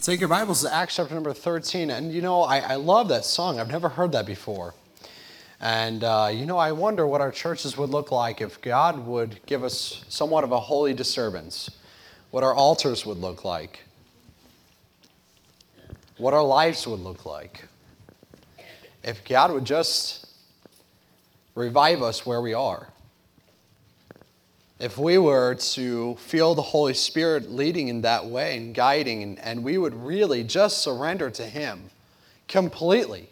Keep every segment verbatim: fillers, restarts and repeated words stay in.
Take your Bibles to Acts chapter number thirteen. And you know, I, I love that song. I've never heard that before. And uh, you know, I wonder what our churches would look like if God would give us somewhat of a holy disturbance. What our altars would look like. What our lives would look like. If God would just revive us where we are. If we were to feel the Holy Spirit leading in that way and guiding, and, and we would really just surrender to Him completely,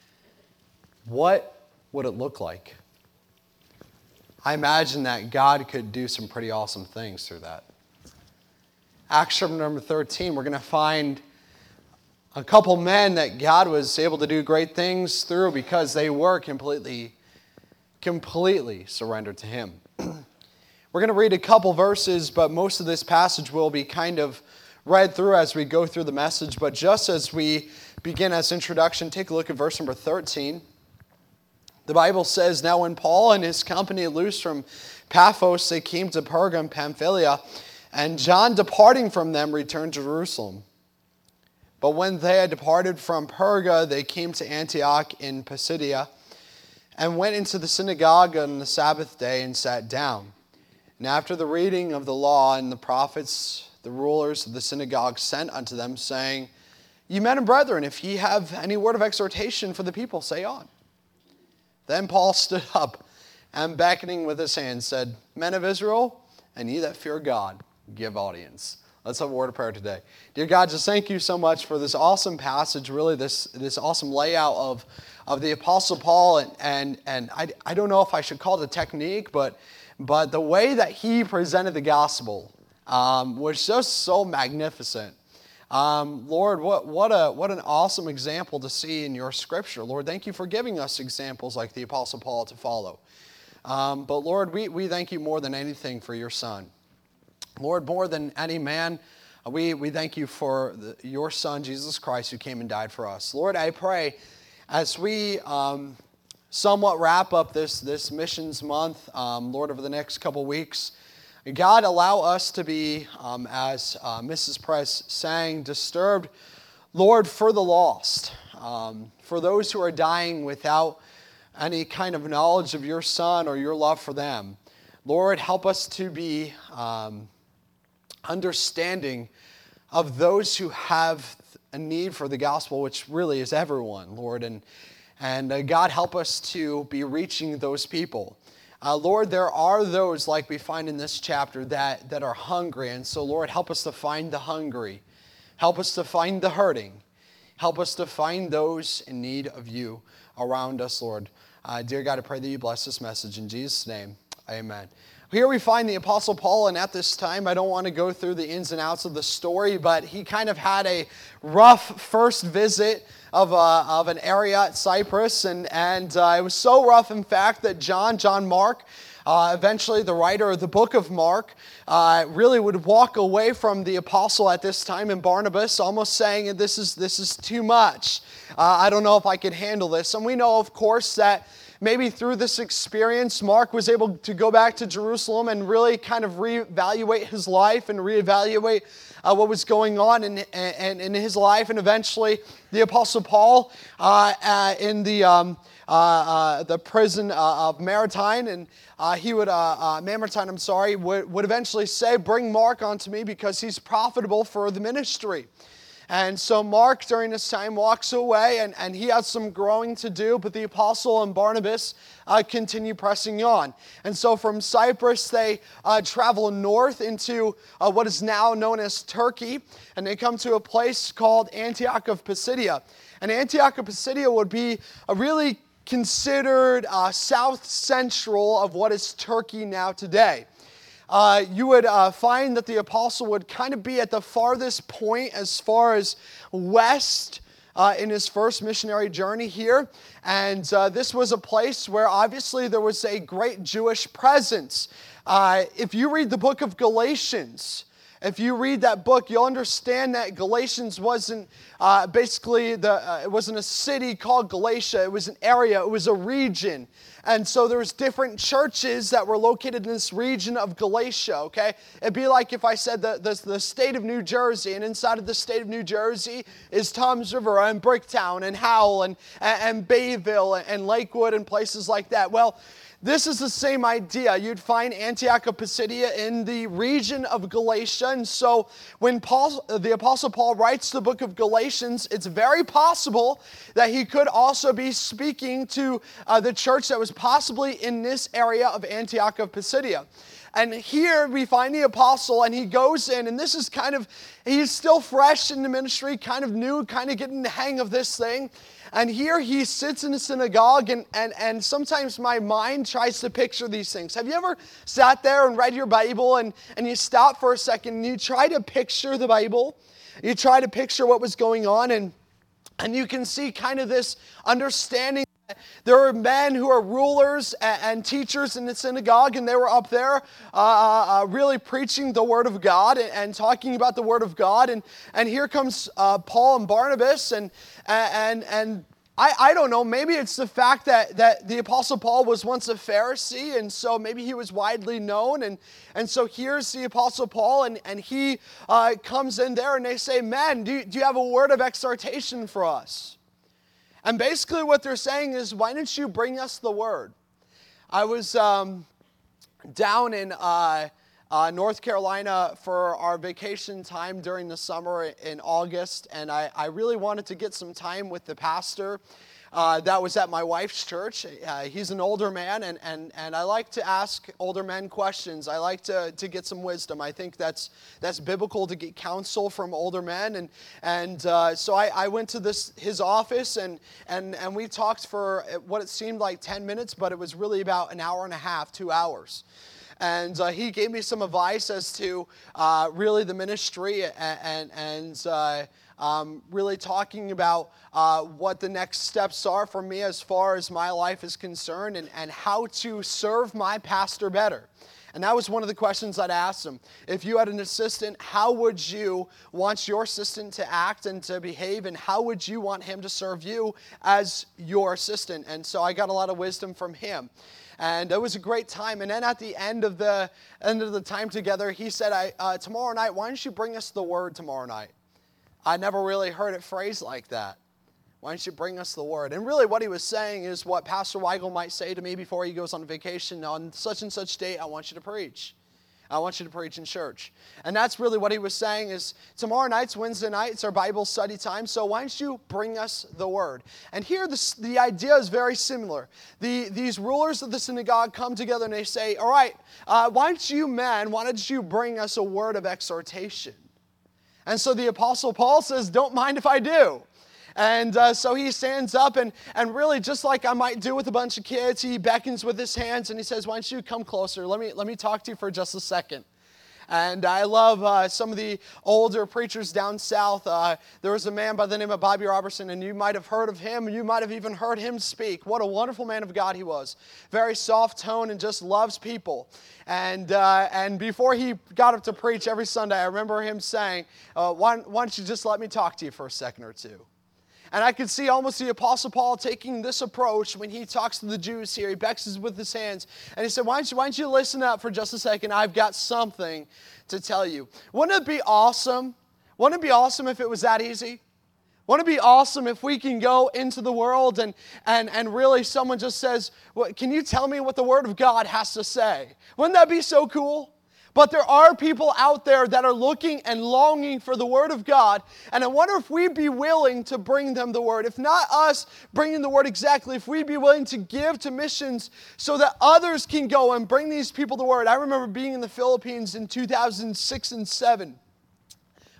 what would it look like? I imagine that God could do some pretty awesome things through that. Acts chapter number thirteen, we're going to find a couple men that God was able to do great things through because they were completely, completely surrendered to Him. We're going to read a couple verses, but most of this passage will be kind of read through as we go through the message. But just as we begin as introduction, take a look at verse number thirteen. The Bible says, "Now when Paul and his company loosed from Paphos, they came to Perga and Pamphylia, and John, departing from them, returned to Jerusalem. But when they had departed from Perga, they came to Antioch in Pisidia, and went into the synagogue on the Sabbath day and sat down. And after the reading of the law and the prophets, the rulers of the synagogue sent unto them, saying, Ye men and brethren, if ye have any word of exhortation for the people, say on. Then Paul stood up, and beckoning with his hand, said, Men of Israel, and ye that fear God, give audience." Let's have a word of prayer today. Dear God, just thank you so much for this awesome passage, really this, this awesome layout of, of the Apostle Paul, and, and, and I, I don't know if I should call it a technique, but But the way that he presented the gospel um, was just so magnificent. Um, Lord, what, what, a, what an awesome example to see in your scripture. Lord, thank you for giving us examples like the Apostle Paul to follow. Um, but Lord, we, we thank you more than anything for your Son. Lord, more than any man, we, we thank you for the, your Son, Jesus Christ, who came and died for us. Lord, I pray as we... Um, somewhat wrap up this, this missions month, um, Lord, over the next couple weeks. God, allow us to be, um, as uh, Missus Press sang, disturbed, Lord, for the lost, um, for those who are dying without any kind of knowledge of your Son or your love for them. Lord, help us to be um, understanding of those who have a need for the gospel, which really is everyone, Lord, and And uh, God, help us to be reaching those people. Uh, Lord, there are those, like we find in this chapter, that, that are hungry. And so, Lord, help us to find the hungry. Help us to find the hurting. Help us to find those in need of you around us, Lord. Uh, dear God, I pray that you bless this message. In Jesus' name, amen. Here we find the Apostle Paul, and at this time, I don't want to go through the ins and outs of the story, but he kind of had a rough first visit of, a, of an area at Cyprus, and, and uh, it was so rough, in fact, that John, John Mark, uh, eventually the writer of the book of Mark, uh, really would walk away from the apostle at this time, and Barnabas, almost saying, this is, this is too much. Uh, I don't know if I could handle this. And we know, of course, that maybe through this experience, Mark was able to go back to Jerusalem and really kind of reevaluate his life and reevaluate uh, what was going on in, in, in his life. And eventually, the Apostle Paul uh, uh, in the um, uh, uh, the prison uh, of Mamertine, and uh, he would uh, uh, Mamertine, I'm sorry, would, would eventually say, "Bring Mark onto me because he's profitable for the ministry." And so Mark, during this time, walks away, and, and he has some growing to do, but the apostle and Barnabas uh, continue pressing on. And so from Cyprus, they uh, travel north into uh, what is now known as Turkey, and they come to a place called Antioch of Pisidia. And Antioch of Pisidia would be a really considered uh, south central of what is Turkey now today. Uh, you would uh, find that the apostle would kind of be at the farthest point as far as west uh, in his first missionary journey here. And uh, this was a place where obviously there was a great Jewish presence. Uh, if you read the book of Galatians, If you read that book, you'll understand that Galatians wasn't uh, basically, the uh, it wasn't a city called Galatia. It was an area. It was a region. And so there's different churches that were located in this region of Galatia, okay? It'd be like if I said the, the, the state of New Jersey, and inside of the state of New Jersey is Toms River and Bricktown and Howell and, and, and Bayville and Lakewood and places like that. Well, this is the same idea. You'd find Antioch of Pisidia in the region of Galatia. And so when Paul, the Apostle Paul writes the book of Galatians, it's very possible that he could also be speaking to uh, the church that was possibly in this area of Antioch of Pisidia. And here we find the apostle, and he goes in, and this is kind of, he's still fresh in the ministry, kind of new, kind of getting the hang of this thing. And here he sits in a synagogue, and, and, and sometimes my mind tries to picture these things. Have you ever sat there and read your Bible, and, and you stop for a second, and you try to picture the Bible? You try to picture what was going on, and, and you can see kind of this understanding. There are men who are rulers and teachers in the synagogue, and they were up there uh, uh, really preaching the Word of God and, and talking about the Word of God. And, and here comes uh, Paul and Barnabas, and and and I, I don't know, maybe it's the fact that, that the Apostle Paul was once a Pharisee, and so maybe he was widely known. And, and so here's the Apostle Paul, and, and he uh, comes in there, and they say, "Men, do you, do you have a word of exhortation for us?" And basically what they're saying is, why don't you bring us the word? I was um, down in uh, uh, North Carolina for our vacation time during the summer in August, and I, I really wanted to get some time with the pastor uh, that was at my wife's church. Uh, he's an older man, and, and, and I like to ask older men questions. I like to, to get some wisdom. I think that's that's biblical to get counsel from older men. And and uh, so I, I went to this his office, and, and, and we talked for what it seemed like ten minutes, but it was really about an hour and a half, two hours. And uh, he gave me some advice as to uh, really the ministry and, and, and uh, um, really talking about uh, what the next steps are for me as far as my life is concerned, and, and how to serve my pastor better. And that was one of the questions I'd asked him. If you had an assistant, how would you want your assistant to act and to behave, and how would you want him to serve you as your assistant? And so I got a lot of wisdom from him. And it was a great time. And then at the end of the end of the time together, he said, I, uh, tomorrow night, why don't you bring us the word tomorrow night? I never really heard it phrased like that. Why don't you bring us the word? And really what he was saying is what Pastor Weigel might say to me before he goes on vacation. On such and such date, I want you to preach. I want you to preach in church. And that's really what he was saying is, tomorrow night's Wednesday night, it's our Bible study time, so why don't you bring us the word? And here the, the idea is very similar. The, these rulers of the synagogue come together and they say, all right, uh, why don't you men, why don't you bring us a word of exhortation? And so the Apostle Paul says, don't mind if I do. And uh, so he stands up, and, and really just like I might do with a bunch of kids, he beckons with his hands and he says, why don't you come closer? Let me, let me talk to you for just a second. And I love uh, some of the older preachers down south. Uh, there was a man by the name of Bobby Robertson, and you might have heard of him. You might have even heard him speak. What a wonderful man of God he was. Very soft tone and just loves people. And uh, and before he got up to preach every Sunday, I remember him saying, uh, why, why don't you just let me talk to you for a second or two? And I could see almost the Apostle Paul taking this approach when he talks to the Jews here. He beckons with his hands. And he said, why don't you, why don't you listen up for just a second? I've got something to tell you. Wouldn't it be awesome? Wouldn't it be awesome if it was that easy? Wouldn't it be awesome if we can go into the world and, and, and really someone just says, well, can you tell me what the Word of God has to say? Wouldn't that be so cool? But there are people out there that are looking and longing for the Word of God. And I wonder if we'd be willing to bring them the Word. If not us bringing the Word exactly, if we'd be willing to give to missions so that others can go and bring these people the Word. I remember being in the Philippines in two thousand six and seven.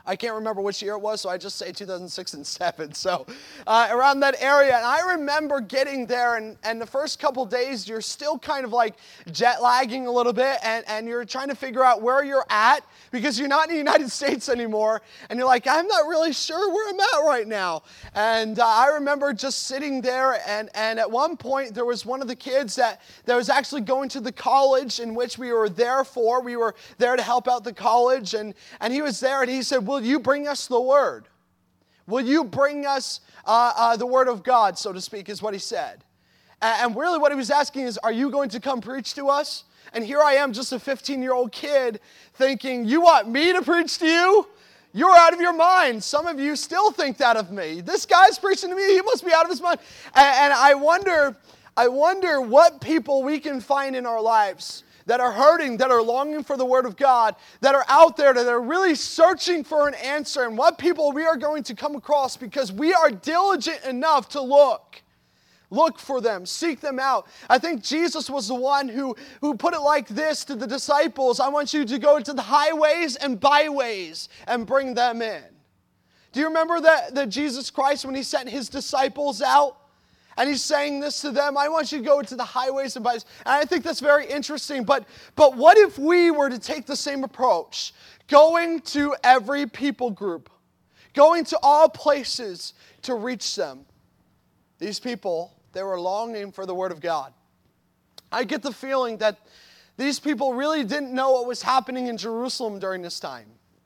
I can't remember which year it was, so I just say two thousand six and seven. So uh, around that area. And I remember getting there, and, and the first couple days, you're still kind of like jet lagging a little bit, and, and you're trying to figure out where you're at because you're not in the United States anymore. And you're like, I'm not really sure where I'm at right now. And uh, I remember just sitting there, and, and at one point, there was one of the kids that, that was actually going to the college in which we were there for. We were there to help out the college, and, and he was there, and he said, will you bring us the word? Will you bring us uh, uh, the word of God, so to speak, is what he said. And, and really what he was asking is, are you going to come preach to us? And here I am, just a fifteen-year-old kid, thinking, you want me to preach to you? You're out of your mind. Some of you still think that of me. This guy's preaching to me. He must be out of his mind. And, and I wonder, I wonder what people we can find in our lives that are hurting, that are longing for the Word of God, that are out there, that are really searching for an answer, and what people we are going to come across because we are diligent enough to look. Look for them, seek them out. I think Jesus was the one who, who put it like this to the disciples. I want you to go to the highways and byways and bring them in. Do you remember that, that Jesus Christ, when he sent his disciples out, and he's saying this to them, I want you to go to the highways and byways. And I think that's very interesting. But, but what if we were to take the same approach? Going to every people group. Going to all places to reach them. These people, they were longing for the Word of God. I get the feeling that these people really didn't know what was happening in Jerusalem during this time.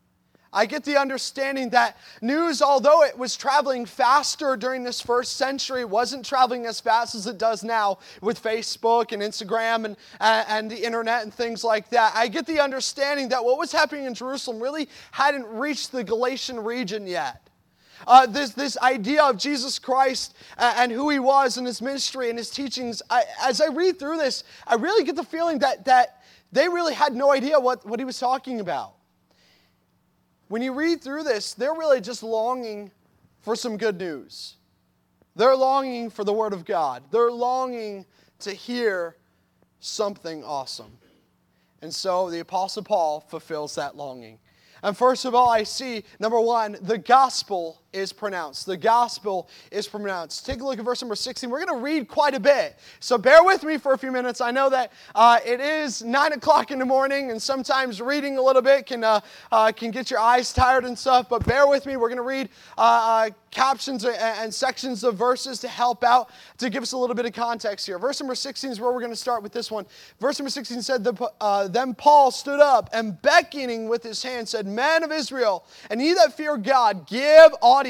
I get the understanding that news, although it was traveling faster during this first century, wasn't traveling as fast as it does now with Facebook and Instagram and, uh, and the internet and things like that. I get the understanding that what was happening in Jerusalem really hadn't reached the Galatian region yet. Uh, this, this idea of Jesus Christ uh, and who he was and his ministry and his teachings, I, as I read through this, I really get the feeling that, that they really had no idea what, what he was talking about. When you read through this, they're really just longing for some good news. They're longing for the Word of God. They're longing to hear something awesome. And so the Apostle Paul fulfills that longing. And first of all, I see, number one, the gospel is pronounced. The gospel is pronounced. Take a look at verse number sixteen. We're going to read quite a bit. So bear with me for a few minutes. I know that uh, it is nine o'clock in the morning, and sometimes reading a little bit can, uh, uh, can get your eyes tired and stuff. But bear with me. We're going to read uh, uh, captions and, and sections of verses to help out, to give us a little bit of context here. Verse number sixteen is where we're going to start with this one. Verse number sixteen said, the, uh, Then Paul stood up and beckoning with his hand said, Men of Israel, and ye that fear God, give audience.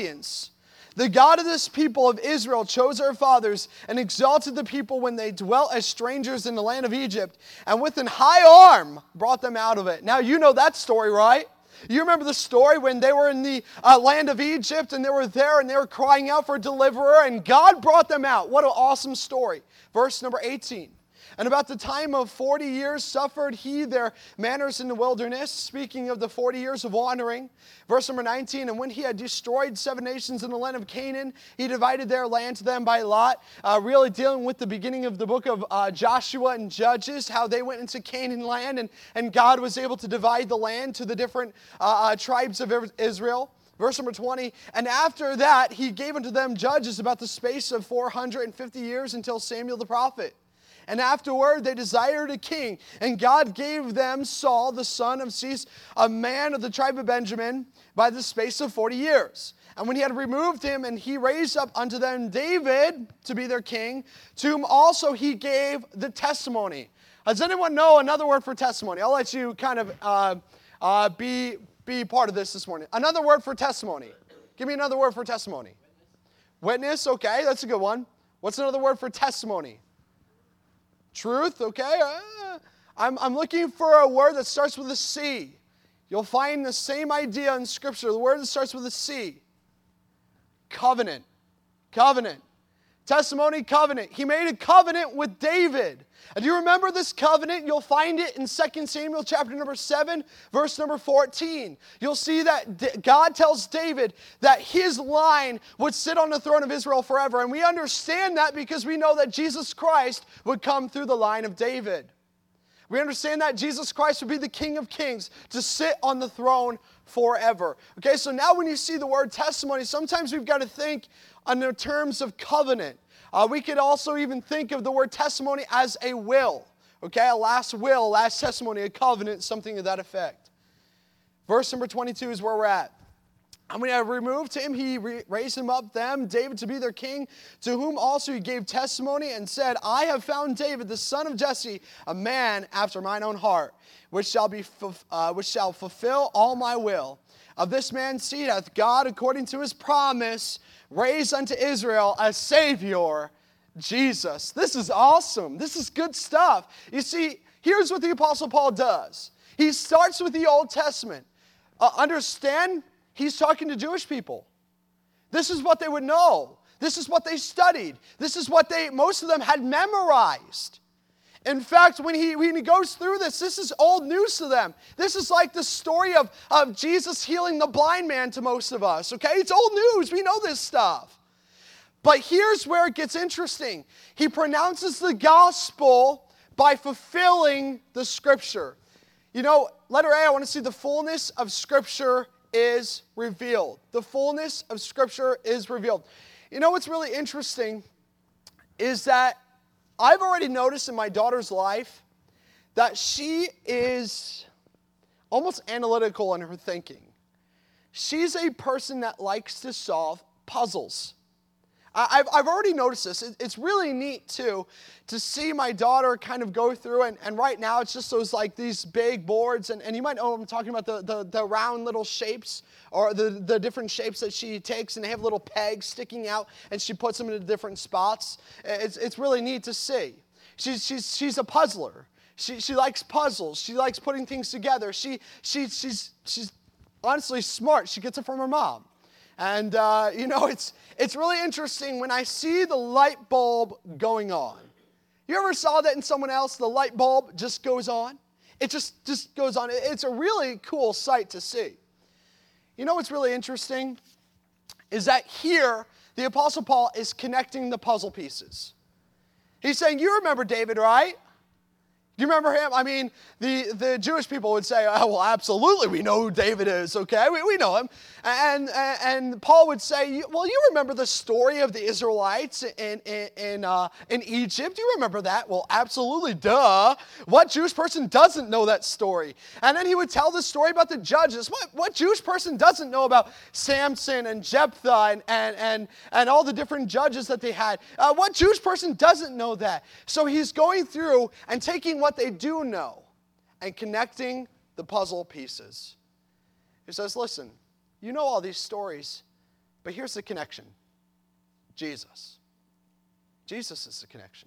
The God of this people of Israel chose our fathers and exalted the people when they dwelt as strangers in the land of Egypt, and with an high arm brought them out of it. Now you know that story, right? You remember the story when they were in the uh, land of Egypt and they were there and they were crying out for a deliverer, and God brought them out. What an awesome story. Verse number eighteen. And about the time of forty years suffered he their manners in the wilderness, speaking of the forty years of wandering. Verse number nineteen, and when he had destroyed seven nations in the land of Canaan, he divided their land to them by lot, uh, really dealing with the beginning of the book of uh, Joshua and Judges, how they went into Canaan land, and, and God was able to divide the land to the different uh, uh, tribes of Israel. Verse number twenty, and after that he gave unto them judges about the space of four hundred fifty years until Samuel the prophet. And afterward they desired a king, and God gave them Saul, the son of Cis, a man of the tribe of Benjamin, by the space of forty years. And when he had removed him, and he raised up unto them David to be their king, to whom also he gave the testimony. Does anyone know another word for testimony? I'll let you kind of uh, uh, be, be part of this this morning. Another word for testimony. Give me another word for testimony. Witness, okay, that's a good one. What's another word for testimony? Truth, okay. Uh, I'm, I'm looking for a word that starts with a C. You'll find the same idea in Scripture. The word that starts with a C. Covenant. Covenant. Testimony, covenant. He made a covenant with David. And do you remember this covenant? You'll find it in Second Samuel chapter number seven, verse number fourteen. You'll see that God tells David that his line would sit on the throne of Israel forever. And we understand that because we know that Jesus Christ would come through the line of David. We understand that Jesus Christ would be the King of Kings to sit on the throne forever. Okay, so now when you see the word testimony, sometimes we've got to think in the terms of covenant. Uh, we could also even think of the word testimony as a will. Okay, a last will, a last testimony, a covenant, something to that effect. Verse number twenty-two is where we're at. And when he had removed him, he re- raised him up, them, David, to be their king, to whom also he gave testimony and said, I have found David, the son of Jesse, a man after mine own heart, which shall be, uh, which shall fulfill all my will. Of this man's seed hath God, according to his promise, raised unto Israel a Savior, Jesus. This is awesome. This is good stuff. You see, here's what the Apostle Paul does. He starts with the Old Testament. Uh, understand, he's talking to Jewish people. This is what they would know. This is what they studied. This is what they, most of them had memorized. In fact, when he, when he goes through this, this is old news to them. This is like the story of, of Jesus healing the blind man to most of us, okay? It's old news. We know this stuff. But here's where it gets interesting. He pronounces the gospel by fulfilling the Scripture. You know, letter A, I want to see the fullness of Scripture is revealed. The fullness of Scripture is revealed. You know what's really interesting is that I've already noticed in my daughter's life that she is almost analytical in her thinking. She's a person that likes to solve puzzles. I've, I've already noticed this. It's really neat, too, to see my daughter kind of go through, and, and right now it's just those, like, these big boards, and, and you might know what I'm talking about, the, the, the round little shapes, or the, the different shapes that she takes, and they have little pegs sticking out, and she puts them into different spots. It's, it's really neat to see. She's, she's, she's a puzzler. She, she likes puzzles. She likes putting things together. She, she, she's, she's honestly smart. She gets it from her mom. And, uh, you know, it's it's really interesting when I see the light bulb going on. You ever saw that in someone else? The light bulb just goes on? It just, just goes on. It's a really cool sight to see. You know what's really interesting? Is that here, the Apostle Paul is connecting the puzzle pieces. He's saying, you remember David, right? Do you remember him? I mean, the, the Jewish people would say, oh, well, absolutely, we know who David is, okay? We, we know him. And, and, and Paul would say, well, you remember the story of the Israelites in, in, in, uh, in Egypt? You remember that? Well, absolutely, duh. What Jewish person doesn't know that story? And then he would tell the story about the judges. What, what Jewish person doesn't know about Samson and Jephthah and, and, and, and all the different judges that they had? Uh, what Jewish person doesn't know that? So he's going through and taking what they do know and connecting the puzzle pieces. He says, listen, you know all these stories, but here's the connection. Jesus. Jesus is the connection.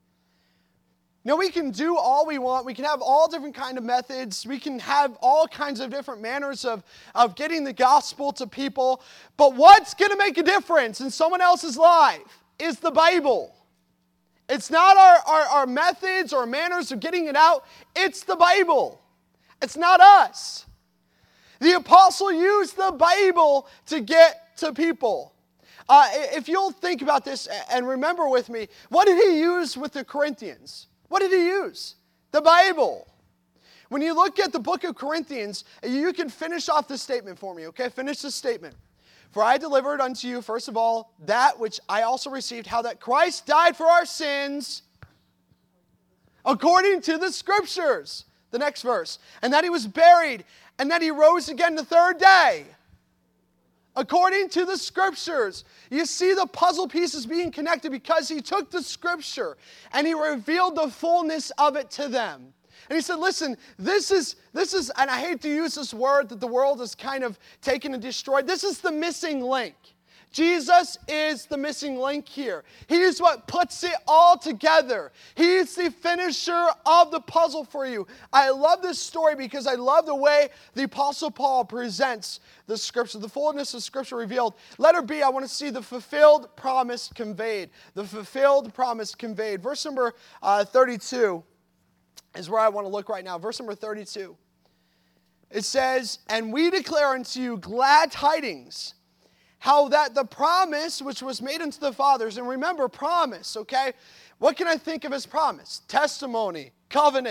Now, we can do all we want. We can have all different kind of methods. We can have all kinds of different manners of, of getting the gospel to people. But what's going to make a difference in someone else's life is the Bible. It's not our, our, our methods or manners of getting it out. It's the Bible. It's not us. The apostle used the Bible to get to people. Uh, if you'll think about this and remember with me, what did he use with the Corinthians? What did he use? The Bible. When you look at the book of Corinthians, you can finish off this statement for me, okay? Finish this statement. For I delivered unto you, first of all, that which I also received, how that Christ died for our sins according to the Scriptures. The next verse. And that he was buried, and that he rose again the third day according to the Scriptures. You see the puzzle pieces being connected because he took the Scripture and he revealed the fullness of it to them. And he said, listen, this is, this is, and I hate to use this word that the world has kind of taken and destroyed. This is the missing link. Jesus is the missing link here. He is what puts it all together. He is the finisher of the puzzle for you. I love this story because I love the way the Apostle Paul presents the Scripture, the fullness of Scripture revealed. Letter B, I want to see the fulfilled promise conveyed. The fulfilled promise conveyed. Verse number uh, thirty-two. Is where I want to look right now. Verse number thirty-two. It says, and we declare unto you glad tidings, how that the promise which was made unto the fathers, and remember promise, okay? What can I think of as promise? Testimony, covenant,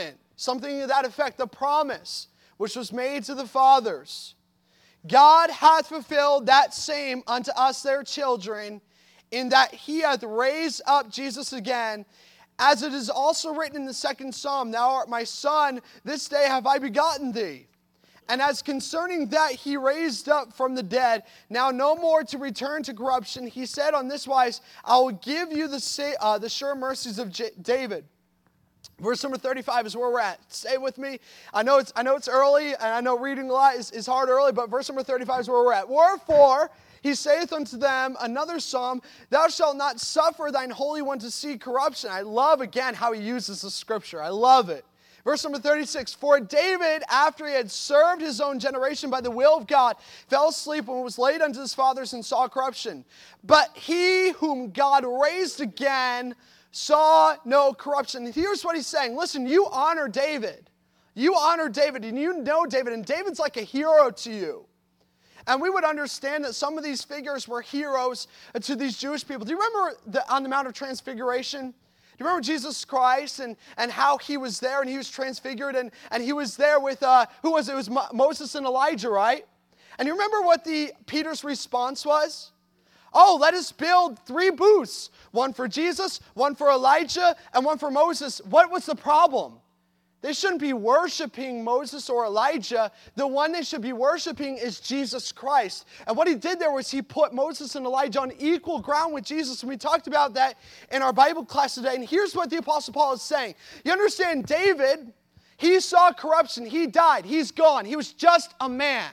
something to that effect, the promise which was made to the fathers. God hath fulfilled that same unto us their children, in that he hath raised up Jesus again, as it is also written in the second psalm, Thou art my son, this day have I begotten thee. And as concerning that he raised up from the dead, now no more to return to corruption, he said on this wise, I will give you the, sa- uh, the sure mercies of J- David. Verse number thirty-five is where we're at. Stay with me. I know it's I know it's early, and I know reading a lot is, is hard early, but verse number thirty-five is where we're at. Wherefore, he saith unto them, another psalm, Thou shalt not suffer thine Holy One to see corruption. I love, again, how he uses the scripture. I love it. Verse number thirty-six, For David, after he had served his own generation by the will of God, fell asleep when was laid unto his fathers and saw corruption. But he whom God raised again saw no corruption. And here's what he's saying. Listen, you honor David. You honor David, and you know David, and David's like a hero to you. And we would understand that some of these figures were heroes to these Jewish people. Do you remember the, on the Mount of Transfiguration? Do you remember Jesus Christ and, and how he was there and he was transfigured and, and he was there with, uh, who was it? It was Mo- Moses and Elijah, right? And you remember what the Peter's response was? Oh, let us build three booths. One for Jesus, one for Elijah, and one for Moses. What was the problem? They shouldn't be worshiping Moses or Elijah. The one they should be worshiping is Jesus Christ. And what he did there was he put Moses and Elijah on equal ground with Jesus. And we talked about that in our Bible class today. And here's what the Apostle Paul is saying. You understand, David, he saw corruption. He died. He's gone. He was just a man.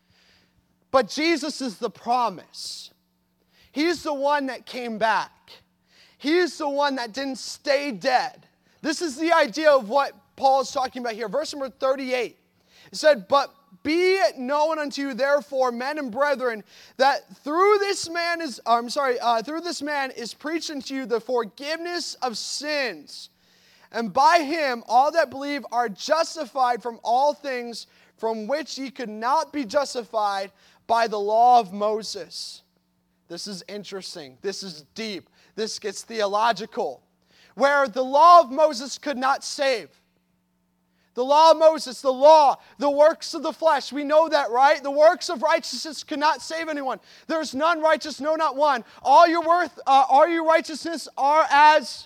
But Jesus is the promise. He's the one that came back. He's the one that didn't stay dead. This is the idea of what Paul is talking about here. Verse number thirty-eight. It said, But be it known unto you, therefore, men and brethren, that through this man is, I'm sorry, uh, through this man is preached unto you the forgiveness of sins. And by him all that believe are justified from all things from which ye could not be justified by the law of Moses. This is interesting. This is deep. This gets theological. Where the law of Moses could not save. The law of Moses, the law, the works of the flesh. We know that, right? The works of righteousness could not save anyone. There's none righteous, no, not one. All your worth, uh, all your righteousness are as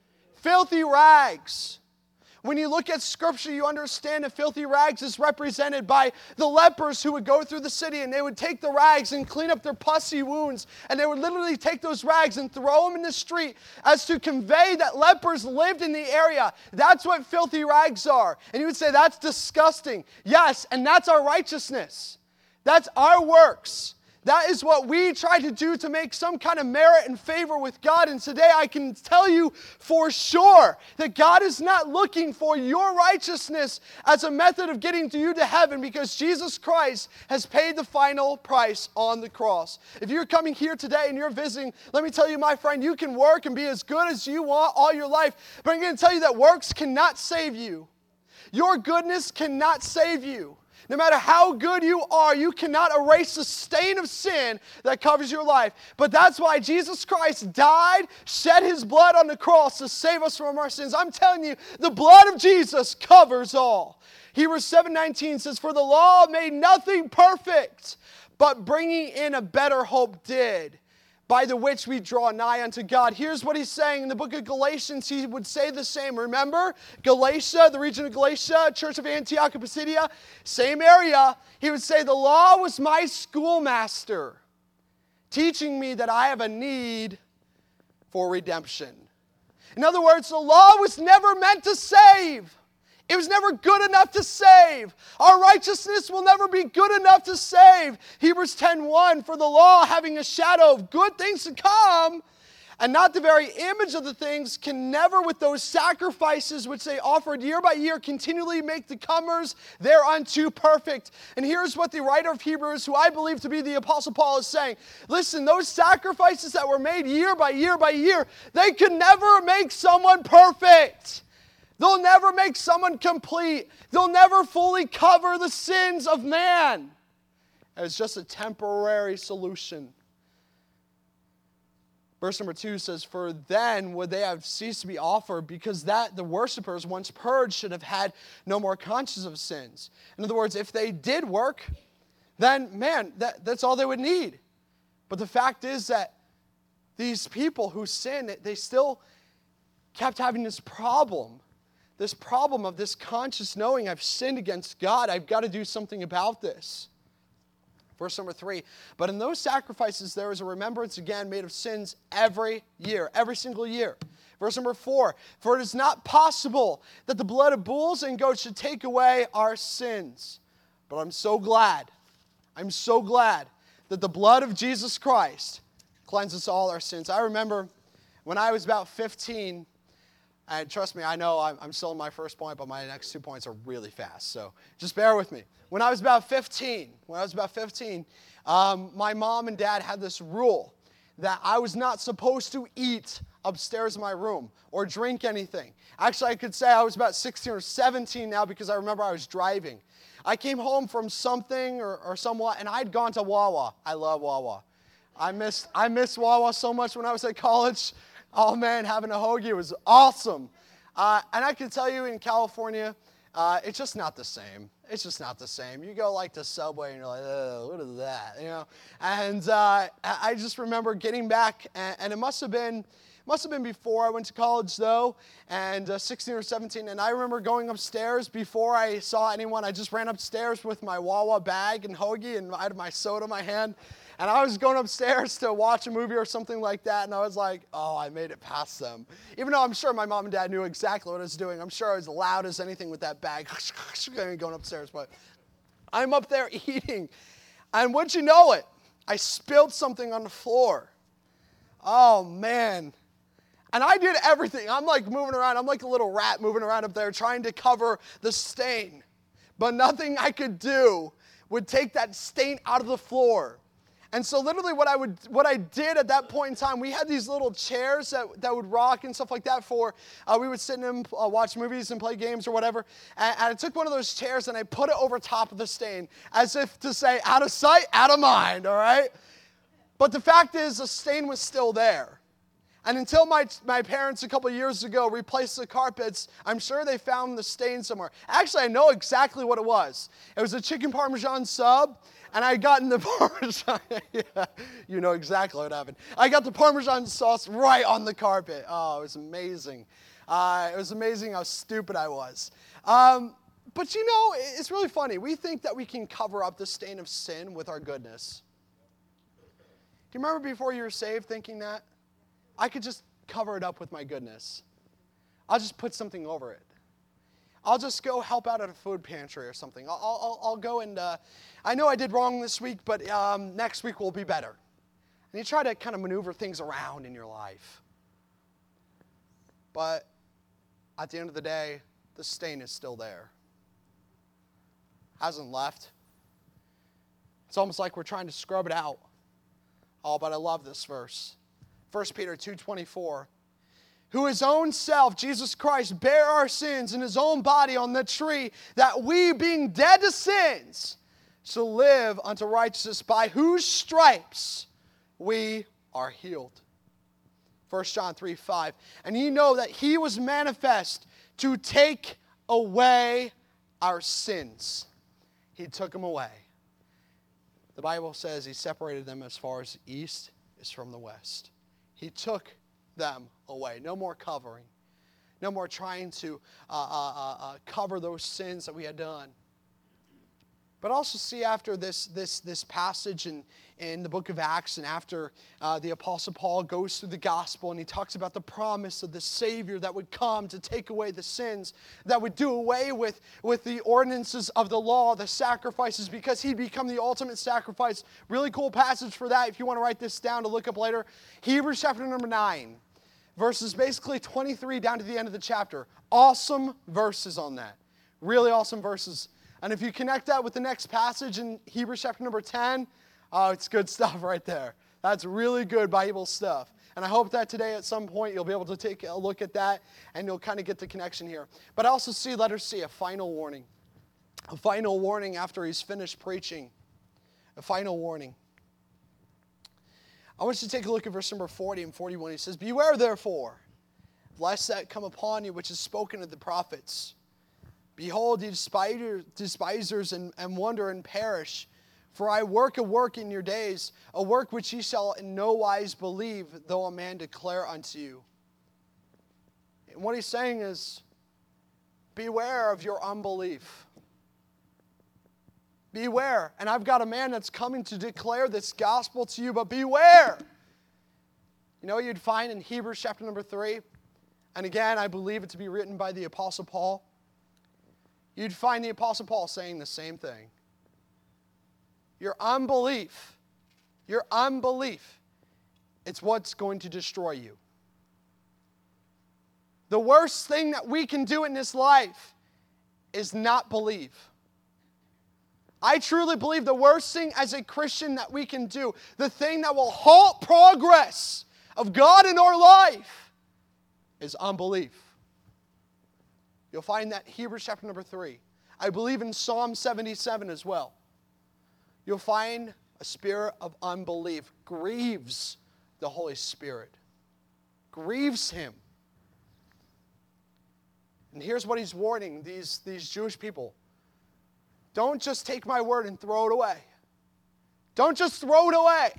filthy rags. When you look at Scripture, you understand that filthy rags is represented by the lepers who would go through the city and they would take the rags and clean up their pussy wounds. And they would literally take those rags and throw them in the street as to convey that lepers lived in the area. That's what filthy rags are. And you would say, that's disgusting. Yes, and that's our righteousness. That's our works. That is what we try to do to make some kind of merit and favor with God. And today I can tell you for sure that God is not looking for your righteousness as a method of getting to you to heaven, because Jesus Christ has paid the final price on the cross. If you're coming here today and you're visiting, let me tell you, my friend, you can work and be as good as you want all your life. But I'm going to tell you that works cannot save you. Your goodness cannot save you. No matter how good you are, you cannot erase the stain of sin that covers your life. But that's why Jesus Christ died, shed his blood on the cross to save us from our sins. I'm telling you, the blood of Jesus covers all. Hebrews seven nineteen says, For the law made nothing perfect, but bringing in a better hope did, by the which we draw nigh unto God. Here's what he's saying in the book of Galatians. He would say the same. Remember, Galatia, the region of Galatia, Church of Antioch and Pisidia, same area. He would say, the law was my schoolmaster, teaching me that I have a need for redemption. In other words, the law was never meant to save. It was never good enough to save. Our righteousness will never be good enough to save. Hebrews ten one, for the law, having a shadow of good things to come, and not the very image of the things, can never with those sacrifices which they offered year by year continually make the comers thereunto perfect. And here's what the writer of Hebrews, who I believe to be the Apostle Paul, is saying. Listen, those sacrifices that were made year by year by year, they could never make someone perfect. They'll never make someone complete. They'll never fully cover the sins of man. It's just a temporary solution. Verse number two says, for then would they have ceased to be offered, because that the worshipers, once purged, should have had no more conscience of sins. In other words, if they did work, then, man, that, that's all they would need. But the fact is that these people who sin, they still kept having this problem. This problem of this conscious knowing, I've sinned against God. I've got to do something about this. Verse number three, but in those sacrifices there is a remembrance again made of sins every year, every single year. Verse number four, for it is not possible that the blood of bulls and goats should take away our sins. But I'm so glad, I'm so glad that the blood of Jesus Christ cleanses all our sins. I remember when I was about fifteen, and trust me, I know I'm, I'm still in my first point, but my next two points are really fast, so just bear with me. When I was about fifteen, when I was about fifteen, um, my mom and dad had this rule that I was not supposed to eat upstairs in my room or drink anything. Actually, I could say I was about sixteen or seventeen now because I remember I was driving. I came home from something or, or somewhat, and I'd gone to Wawa. I love Wawa. I missed, I missed Wawa so much when I was at college. Oh, man, having a hoagie was awesome. Uh, and I can tell you in California, uh, it's just not the same. It's just not the same. You go like to Subway and you're like, oh, what is that? You know. And uh, I just remember getting back, and, and it must have been, must have been before I went to college though, and uh, sixteen or seventeen. And I remember going upstairs before I saw anyone. I just ran upstairs with my Wawa bag and hoagie, and I had my soda in my hand. And I was going upstairs to watch a movie or something like that, and I was like, oh, I made it past them. Even though I'm sure my mom and dad knew exactly what I was doing. I'm sure I was loud as anything with that bag going upstairs, but I'm up there eating. And wouldn't you know it, I spilled something on the floor. Oh, man. And I did everything. I'm like moving around. I'm like a little rat moving around up there trying to cover the stain. But nothing I could do would take that stain out of the floor. And so literally what I would, what I did at that point in time, we had these little chairs that, that would rock and stuff like that for, uh, we would sit in them, uh, watch movies and play games or whatever. And, and I took one of those chairs and I put it over top of the stain as if to say, out of sight, out of mind, all right? But the fact is the stain was still there. And until my, my parents a couple years ago replaced the carpets, I'm sure they found the stain somewhere. Actually, I know exactly what it was. It was a chicken Parmesan sub. And I got in the Parmesan, yeah, you know exactly what happened. I got the Parmesan sauce right on the carpet. Oh, it was amazing. Uh, it was amazing how stupid I was. Um, but you know, it's really funny. We think that we can cover up the stain of sin with our goodness. Do you remember before you were saved thinking that? I could just cover it up with my goodness. I'll just put something over it. I'll just go help out at a food pantry or something. I'll, I'll, I'll go and, uh, I know I did wrong this week, but um, next week will be better. And you try to kind of maneuver things around in your life. But at the end of the day, the stain is still there. Hasn't left. It's almost like we're trying to scrub it out. Oh, but I love this verse. First Peter two twenty-four. Who his own self, Jesus Christ, bare our sins in his own body on the tree, that we, being dead to sins, shall live unto righteousness, by whose stripes we are healed. First John three five. And ye know that he was manifest to take away our sins. He took them away. The Bible says he separated them as far as the east is from the west. He took them away. No more covering. No more trying to uh, uh, uh, cover those sins that we had done. But also see after this, this, this passage in, in the book of Acts, and after uh, the Apostle Paul goes through the gospel and he talks about the promise of the Savior that would come to take away the sins, that would do away with, with the ordinances of the law, the sacrifices, because he'd become the ultimate sacrifice. Really cool passage for that if you want to write this down to look up later. Hebrews chapter number nine, verses basically twenty-three down to the end of the chapter. Awesome verses on that. Really awesome verses. And if you connect that with the next passage in Hebrews chapter number ten, oh, it's good stuff right there. That's really good Bible stuff. And I hope that today at some point you'll be able to take a look at that and you'll kind of get the connection here. But I also see, letter C, a final warning. A final warning after he's finished preaching. A final warning. I want you to take a look at verse number forty and forty-one. He says, "Beware therefore, lest that come upon you which is spoken of the prophets. Behold, ye despiser- despisers and, and wonder and perish. For I work a work in your days, a work which ye shall in no wise believe, though a man declare unto you." And what he's saying is, beware of your unbelief. Beware. And I've got a man that's coming to declare this gospel to you, but beware. You know what you'd find in Hebrews chapter number three? And again, I believe it to be written by the Apostle Paul. You'd find the Apostle Paul saying the same thing. Your unbelief, your unbelief, it's what's going to destroy you. The worst thing that we can do in this life is not believe. I truly believe the worst thing as a Christian that we can do, the thing that will halt progress of God in our life, is unbelief. You'll find that Hebrews chapter number three. I believe in Psalm seventy-seven as well. You'll find a spirit of unbelief grieves the Holy Spirit. Grieves Him. And here's what He's warning these, these Jewish people. Don't just take my word and throw it away. Don't just throw it away.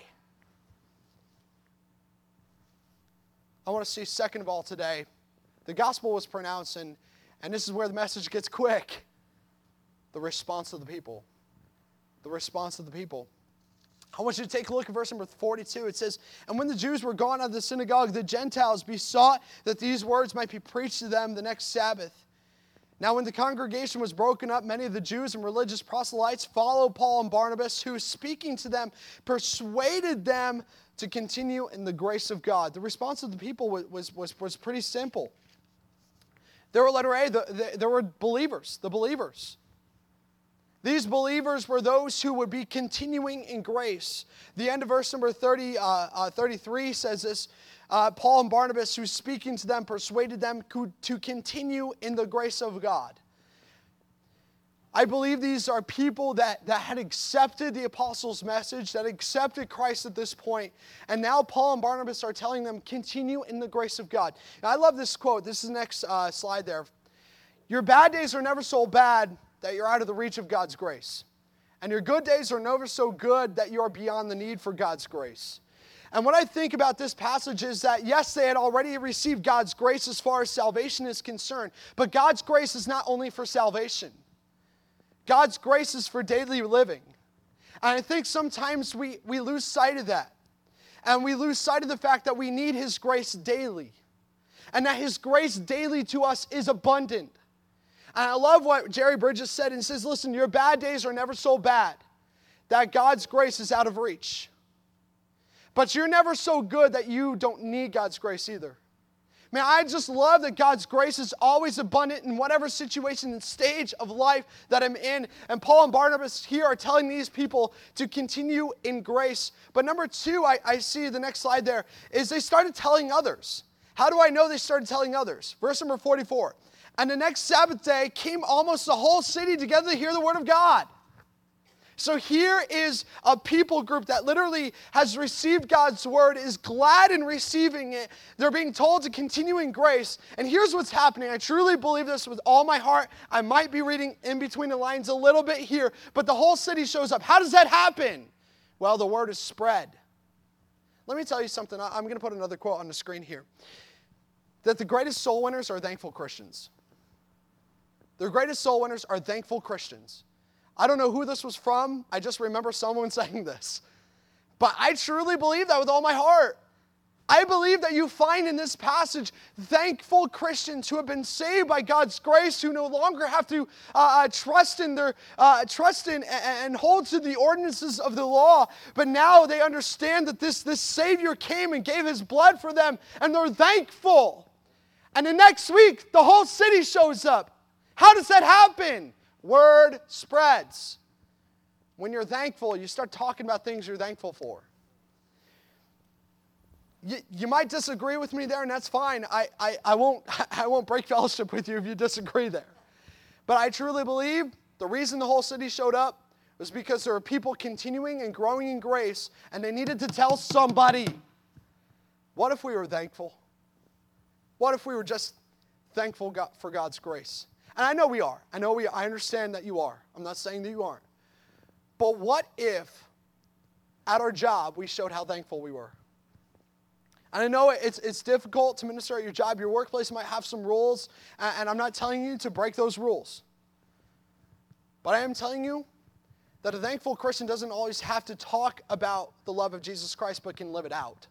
I want to see, second of all, today, the gospel was pronounced, and, and this is where the message gets quick. The response of the people. The response of the people. I want you to take a look at verse number forty-two. It says, "And when the Jews were gone out of the synagogue, the Gentiles besought that these words might be preached to them the next Sabbath. Now when the congregation was broken up, many of the Jews and religious proselytes followed Paul and Barnabas, who, speaking to them, persuaded them to continue in the grace of God." The response of the people was, was, was, was pretty simple. There were, letter A, the, the, there were believers, the believers. These believers were those who would be continuing in grace. The end of verse number thirty, uh, uh, thirty-three says this, uh, Paul and Barnabas, who speaking to them, persuaded them to continue in the grace of God. I believe these are people that, that had accepted the apostles' message, that accepted Christ at this point, and now Paul and Barnabas are telling them, continue in the grace of God. Now, I love this quote. This is the next uh, slide there. "Your bad days are never so bad that you're out of the reach of God's grace. And your good days are never so good that you are beyond the need for God's grace." And what I think about this passage is that, yes, they had already received God's grace as far as salvation is concerned, but God's grace is not only for salvation. God's grace is for daily living. And I think sometimes we, we lose sight of that. And we lose sight of the fact that we need His grace daily. And that His grace daily to us is abundant. And I love what Jerry Bridges said. And he says, listen, your bad days are never so bad that God's grace is out of reach. But you're never so good that you don't need God's grace either. Man, I just love that God's grace is always abundant in whatever situation and stage of life that I'm in. And Paul and Barnabas here are telling these people to continue in grace. But number two, I, I see the next slide there, is they started telling others. How do I know they started telling others? Verse number forty-four. "And the next Sabbath day came almost the whole city together to hear the word of God." So here is a people group that literally has received God's word, is glad in receiving it. They're being told to continue in grace. And here's what's happening. I truly believe this with all my heart. I might be reading in between the lines a little bit here, but the whole city shows up. How does that happen? Well, the word is spread. Let me tell you something. I'm going to put another quote on the screen here. That the greatest soul winners are thankful Christians. The greatest soul winners are thankful Christians. I don't know who this was from. I just remember someone saying this. But I truly believe that with all my heart. I believe that you find in this passage thankful Christians who have been saved by God's grace, who no longer have to uh, trust in their uh, trust in and hold to the ordinances of the law, but now they understand that this, this Savior came and gave His blood for them, and they're thankful. And the next week, the whole city shows up. How does that happen? Word spreads. When you're thankful, you start talking about things you're thankful for. You, you might disagree with me there, and that's fine. I, I, I, won't, I won't break fellowship with you if you disagree there. But I truly believe the reason the whole city showed up was because there were people continuing and growing in grace, and they needed to tell somebody. What if we were thankful? What if we were just thankful for God's grace? And I know we are. I know we. I understand that you are. I'm not saying that you aren't. But what if at our job we showed how thankful we were? And I know it's it's difficult to minister at your job. Your workplace might have some rules, and I'm not telling you to break those rules. But I am telling you that a thankful Christian doesn't always have to talk about the love of Jesus Christ, but can live it out.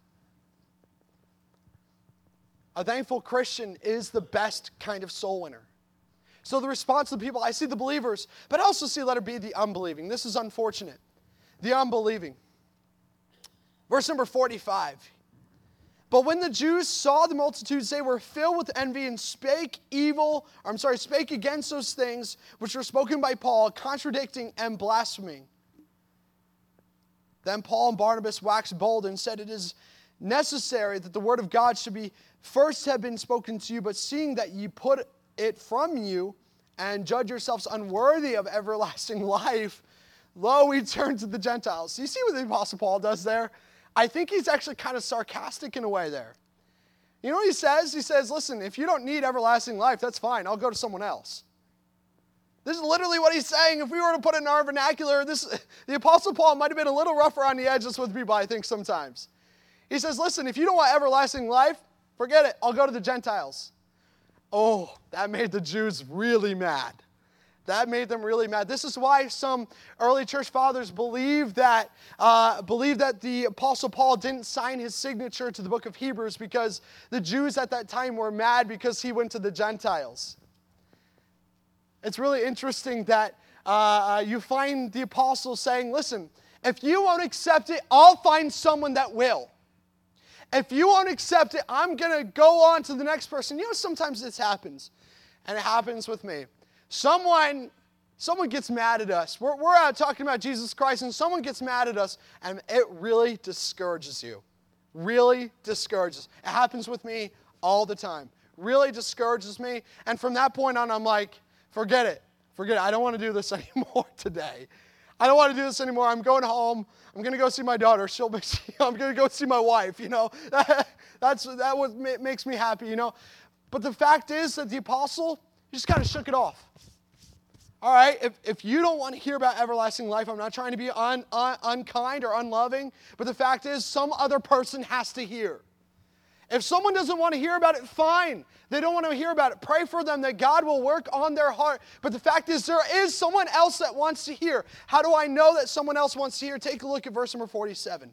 A thankful Christian is the best kind of soul winner. So the response of the people, I see the believers, but I also see letter B, the unbelieving. This is unfortunate. The unbelieving. Verse number forty-five. But when the Jews saw the multitudes, they were filled with envy and spake evil, or I'm sorry, spake against those things which were spoken by Paul, contradicting and blaspheming. Then Paul and Barnabas waxed bold and said, it is necessary that the word of God should be first have been spoken to you, but seeing that ye put it from you and judge yourselves unworthy of everlasting life, lo, we turn to the Gentiles. So you see what the Apostle Paul does there? I think he's actually kind of sarcastic in a way there. You know what he says? He says, listen, if you don't need everlasting life, that's fine. I'll go to someone else. This is literally what he's saying. If we were to put it in our vernacular, this, the Apostle Paul might have been a little rougher on the edges with people, I think, sometimes. He says, listen, if you don't want everlasting life, forget it. I'll go to the Gentiles. Oh, that made the Jews really mad. That made them really mad. This is why some early church fathers believe that, uh, believe that the Apostle Paul didn't sign his signature to the book of Hebrews, because the Jews at that time were mad because he went to the Gentiles. It's really interesting that uh, you find the apostle saying, listen, if you won't accept it, I'll find someone that will. If you won't accept it, I'm going to go on to the next person. You know, sometimes this happens, and it happens with me. Someone, someone gets mad at us. We're, we're out talking about Jesus Christ, and someone gets mad at us, and it really discourages you. Really discourages. It happens with me all the time. Really discourages me. And from that point on, I'm like, forget it. Forget it. I don't want to do this anymore today. I don't want to do this anymore. I'm going home. I'm going to go see my daughter. She'll make, I'm going to go see my wife, you know. That's, that what makes me happy, you know. But the fact is that the apostle, he just kind of shook it off. All right, if, if you don't want to hear about everlasting life, I'm not trying to be un, un, unkind or unloving, but the fact is some other person has to hear. If someone doesn't want to hear about it, fine. They don't want to hear about it. Pray for them that God will work on their heart. But the fact is there is someone else that wants to hear. How do I know that someone else wants to hear? Take a look at verse number forty-seven.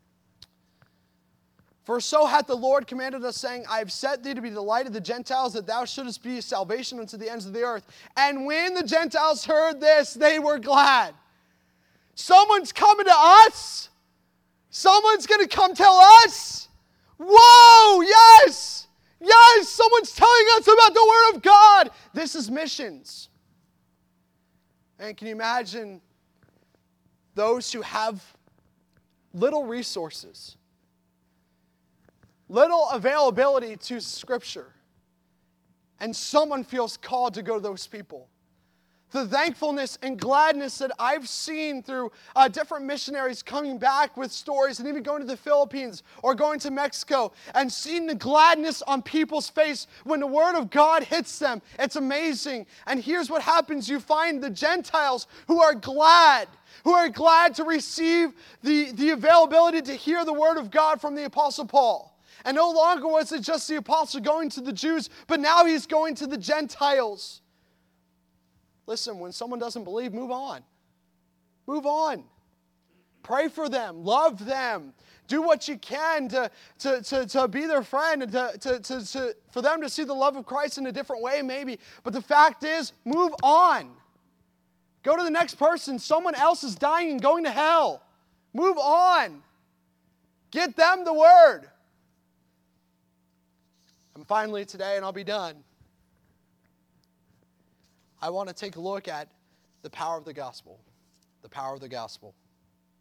For so hath the Lord commanded us, saying, I have set thee to be the light of the Gentiles, that thou shouldest be salvation unto the ends of the earth. And when the Gentiles heard this, they were glad. Someone's coming to us. Someone's going to come tell us. Whoa, yes. Yes, someone's telling us about the Word of God. This is missions. And can you imagine those who have little resources, little availability to Scripture, and someone feels called to go to those people? The thankfulness and gladness that I've seen through uh, different missionaries coming back with stories, and even going to the Philippines or going to Mexico, and seeing the gladness on people's face when the Word of God hits them. It's amazing. And here's what happens. You find the Gentiles who are glad, who are glad to receive the, the availability to hear the Word of God from the Apostle Paul. And no longer was it just the apostle going to the Jews, but now he's going to the Gentiles. Listen, when someone doesn't believe, move on. Move on. Pray for them. Love them. Do what you can to, to, to, to be their friend and to, to, to, to, for them to see the love of Christ in a different way maybe. But the fact is, move on. Go to the next person. Someone else is dying and going to hell. Move on. Get them the Word. And finally today, and I'll be done, I want to take a look at the power of the gospel. The power of the gospel.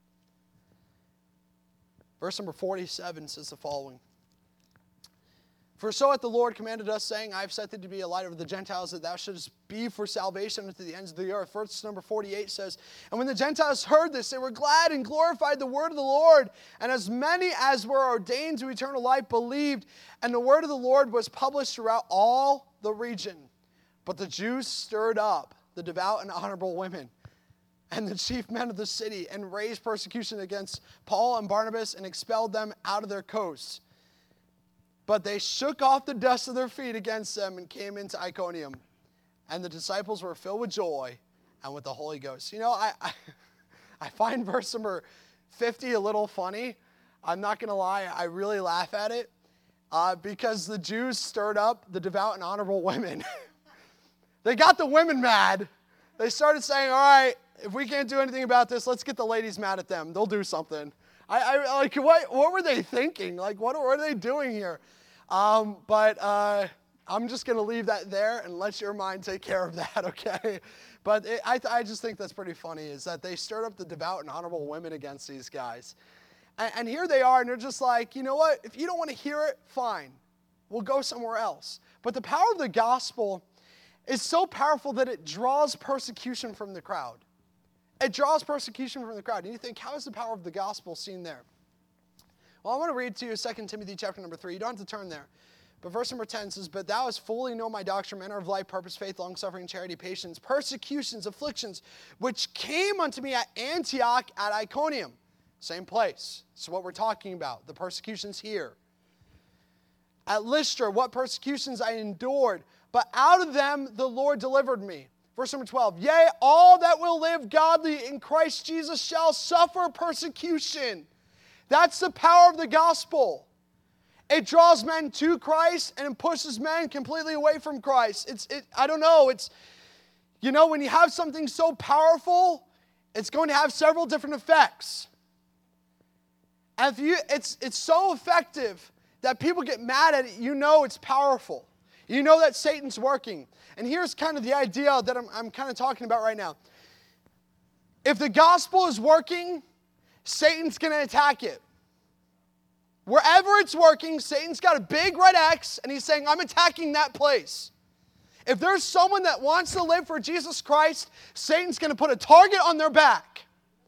Verse number forty-seven says the following. For so hath the Lord commanded us, saying, I have set thee to be a light of the Gentiles, that thou shouldest be for salvation unto the ends of the earth. Verse number forty-eight says, And when the Gentiles heard this, they were glad and glorified the word of the Lord. And as many as were ordained to eternal life believed. And the word of the Lord was published throughout all the region. But the Jews stirred up the devout and honorable women and the chief men of the city, and raised persecution against Paul and Barnabas, and expelled them out of their coasts. But they shook off the dust of their feet against them and came into Iconium. And the disciples were filled with joy and with the Holy Ghost. You know, I, I, I find verse number fifty a little funny. I'm not going to lie, I really laugh at it. Uh, because the Jews stirred up the devout and honorable women. They got the women mad. They started saying, all right, if we can't do anything about this, let's get the ladies mad at them. They'll do something. I, I like, what, what were they thinking? Like, what, what are they doing here? Um, but uh, I'm just going to leave that there and let your mind take care of that, okay? But it, I, I just think that's pretty funny, is that they stirred up the devout and honorable women against these guys. And, and here they are, and they're just like, you know what? If you don't want to hear it, fine. We'll go somewhere else. But the power of the gospel is so powerful that it draws persecution from the crowd. It draws persecution from the crowd. And you think, how is the power of the gospel seen there? Well, I want to read to you Second Timothy chapter number three. You don't have to turn there. But verse number ten says, But thou hast fully known my doctrine, manner of life, purpose, faith, long-suffering, charity, patience, persecutions, afflictions, which came unto me at Antioch, at Iconium. Same place. So what we're talking about, the persecutions here. At Lystra, what persecutions I endured, but out of them the Lord delivered me. Verse number twelve, Yea, all that will live godly in Christ Jesus shall suffer persecution. That's the power of the gospel. It draws men to Christ and it pushes men completely away from Christ. It's, it, I don't know, it's, you know, when you have something so powerful, it's going to have several different effects. And if you, it's, it's so effective that people get mad at it, you know it's powerful. You know that Satan's working. And here's kind of the idea that I'm, I'm kind of talking about right now. If the gospel is working, Satan's going to attack it. Wherever it's working, Satan's got a big red X, and he's saying, I'm attacking that place. If there's someone that wants to live for Jesus Christ, Satan's going to put a target on their back.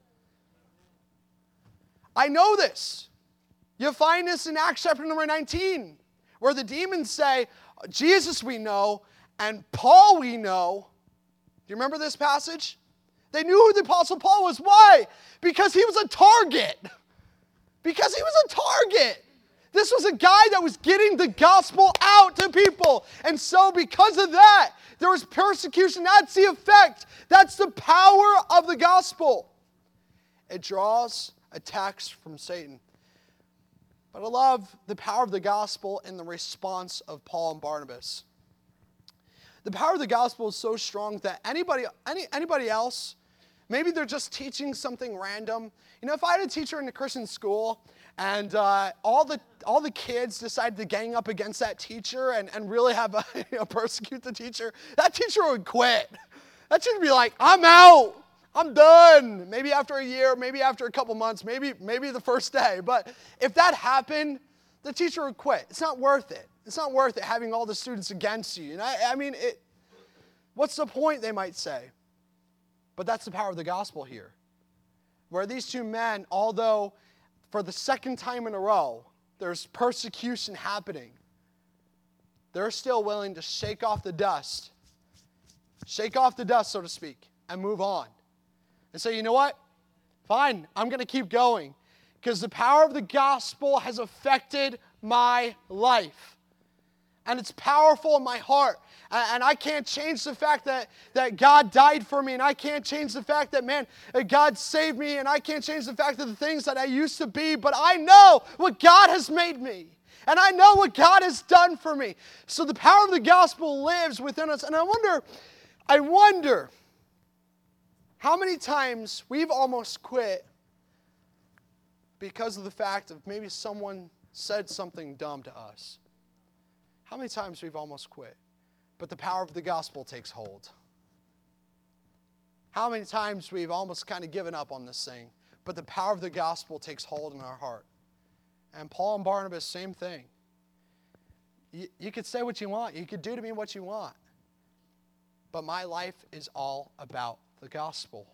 I know this. You'll find this in Acts chapter number nineteen, where the demons say, Jesus we know, and Paul we know. Do you remember this passage? They knew who the Apostle Paul was. Why? Because he was a target. Because he was a target. This was a guy that was getting the gospel out to people. And so because of that, there was persecution. That's the effect. That's the power of the gospel. It draws attacks from Satan. But I love the power of the gospel and the response of Paul and Barnabas. The power of the gospel is so strong that anybody, any, anybody else, maybe they're just teaching something random. You know, if I had a teacher in a Christian school and uh, all the all the kids decided to gang up against that teacher and, and really have a, you know, persecute the teacher, that teacher would quit. That teacher would be like, I'm out. I'm done. Maybe after a year, maybe after a couple months, maybe maybe the first day. But if that happened, the teacher would quit. It's not worth it. It's not worth it having all the students against you. And I, I mean, it. What's the point, they might say. But that's the power of the gospel here. Where these two men, although for the second time in a row, there's persecution happening, they're still willing to shake off the dust. Shake off the dust, so to speak, and move on. And say, you know what? Fine, I'm going to keep going. Because the power of the gospel has affected my life. And it's powerful in my heart. And I can't change the fact that, that God died for me. And I can't change the fact that, man, that God saved me. And I can't change the fact of the things that I used to be. But I know what God has made me. And I know what God has done for me. So the power of the gospel lives within us. And I wonder, I wonder how many times we've almost quit because of the fact of maybe someone said something dumb to us. How many times we've almost quit? But the power of the gospel takes hold. How many times we've almost kind of given up on this thing, but the power of the gospel takes hold in our heart. And Paul and Barnabas, same thing. You, you could say what you want. You could do to me what you want. But my life is all about the gospel.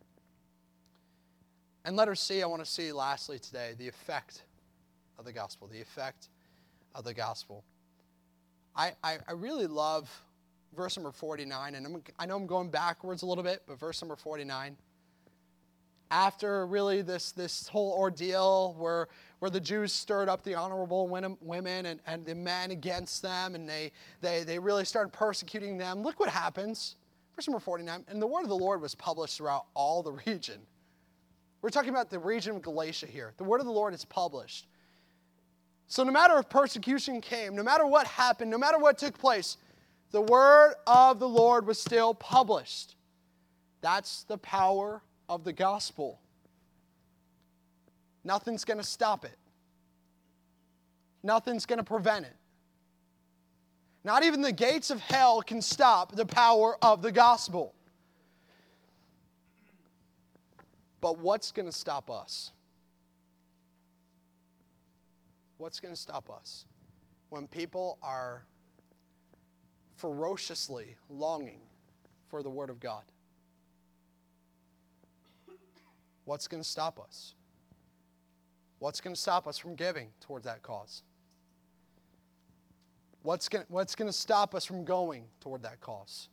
And letter C, I want to see lastly today the effect of the gospel. The effect of the gospel. I, I, I really love verse number forty-nine. And I'm, I know I'm going backwards a little bit, but verse number forty-nine. After really this, this whole ordeal where, where the Jews stirred up the honorable women and, and the men against them, and they, they, they really started persecuting them, look what happens. Verse number forty-nine, and the word of the Lord was published throughout all the region. We're talking about the region of Galatia here. The word of the Lord is published. So no matter if persecution came, no matter what happened, no matter what took place, the word of the Lord was still published. That's the power of the gospel. Nothing's going to stop it. Nothing's going to prevent it. Not even the gates of hell can stop the power of the gospel. But what's going to stop us? What's going to stop us? When people are ferociously longing for the Word of God. What's going to stop us? What's going to stop us from giving towards that cause? What's going, what's going to stop us from going toward that cause?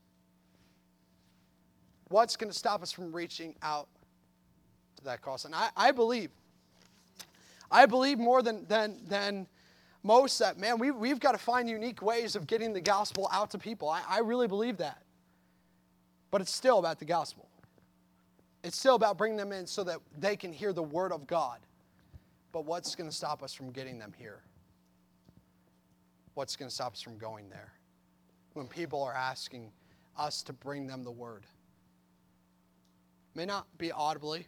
What's going to stop us from reaching out to that cause? And I, I believe, I believe more than, than, than most that, man, we, we've got to find unique ways of getting the gospel out to people. I, I really believe that. But it's still about the gospel. It's still about bringing them in so that they can hear the word of God. But what's going to stop us from getting them here? What's going to stop us from going there? When people are asking us to bring them the word. May not be audibly.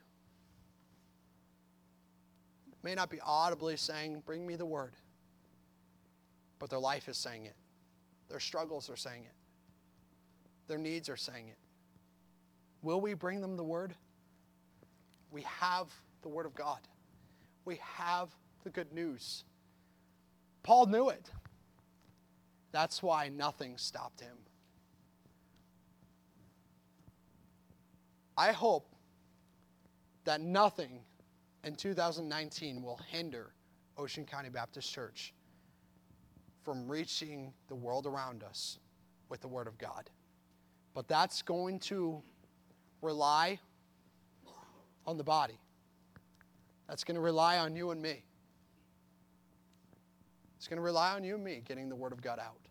May not be audibly saying, bring me the word. But their life is saying it. Their struggles are saying it. Their needs are saying it. Will we bring them the word? We have the word of God. We have the good news. Paul knew it. That's why nothing stopped him. I hope that nothing in two thousand nineteen will hinder Ocean County Baptist Church from reaching the world around us with the Word of God. But that's going to rely on the body. That's going to rely on you and me. It's going to rely on you and me getting the Word of God out.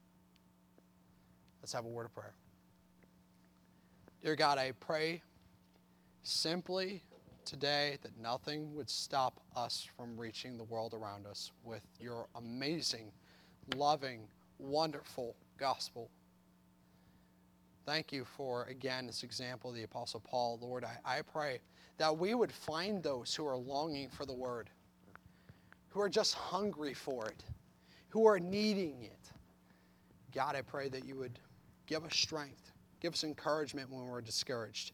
Let's have a word of prayer. Dear God, I pray simply today that nothing would stop us from reaching the world around us with your amazing, loving, wonderful gospel. Thank you for, again, this example of the Apostle Paul. Lord, I, I pray that we would find those who are longing for the word, who are just hungry for it, who are needing it. God, I pray that you would give us strength, give us encouragement when we're discouraged.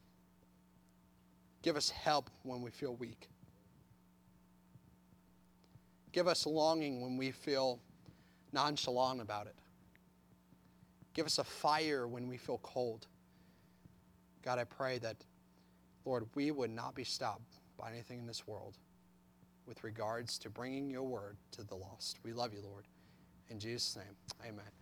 Give us help when we feel weak. Give us longing when we feel nonchalant about it. Give us a fire when we feel cold. God, I pray that, Lord, we would not be stopped by anything in this world with regards to bringing your word to the lost. We love you, Lord. In Jesus' name, amen.